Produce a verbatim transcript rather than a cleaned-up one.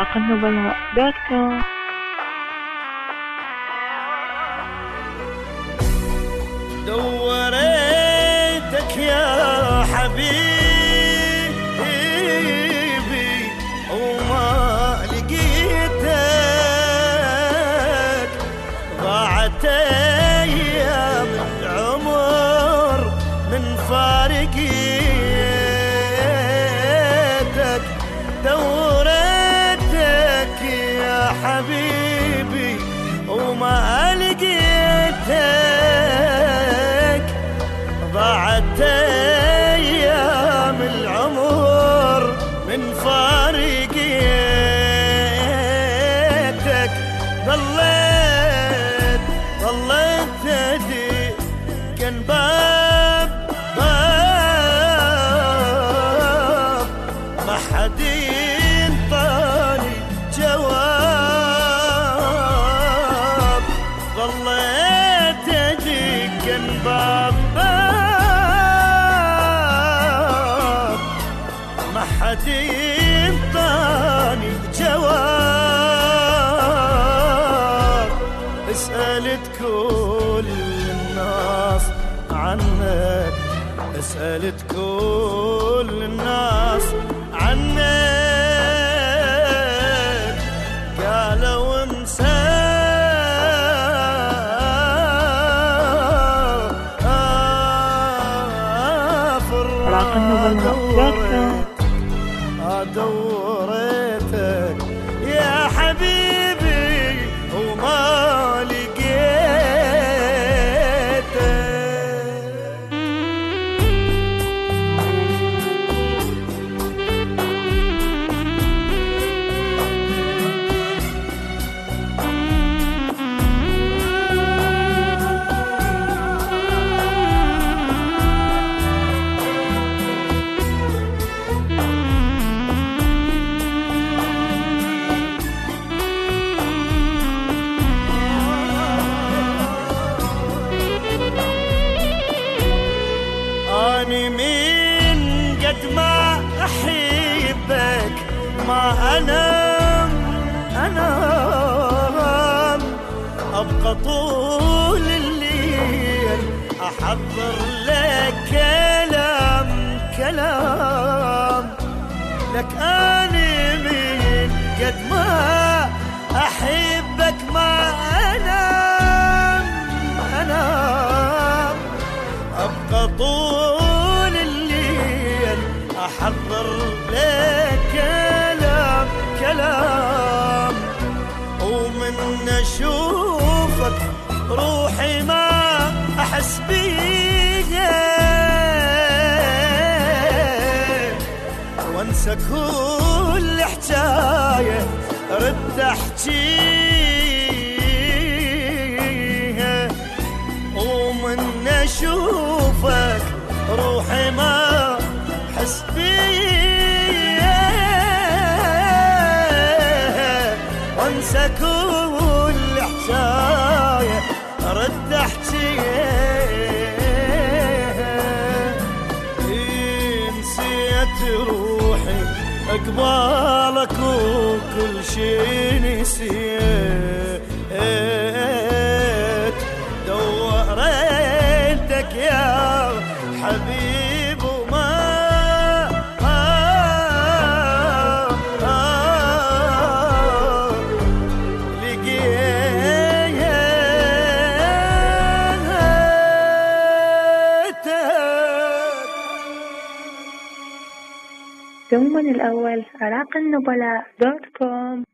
عراق النبلاء دوت كوم. دوريتك يا حبيبي وما لقيتك، ضاعت أيام العمر من فارقيتك. دوريتك يا حبيبي وما لقيتك، ضاعت أيام العمر من فارقيتك. ظليت ظليت أدي كان باب باب ما حد ينطاني جواب. ظليت أدي كان باب ما حد ينطاني جواب. اسألت كل الناس عنك، اسألت كل الناس عنك، قالوا مسافر. عراق النبلاء دوت كوم. دوريتك يا حبيبي وما لقيتك. أني من قد ما أحبك ما أنام أنام، أبقى طول الليل أحضر لك كلام كلام لك. أني من قد ما أحبك ما أنام أنام، أبقى طول الليل أحضر لك كلام كلام. ومن أشوفك روحي ما أحس بيها، وانسى كل حكاية رد أحكيها. ومن أشوفك روحي ما حس بيها، وانسى كل حكاية رد احكيها. نسيت روحي اقبالك وكل شي نسيت. دوريتك يا حبيب وما دوما الأول عراق النبلاء دوت كوم.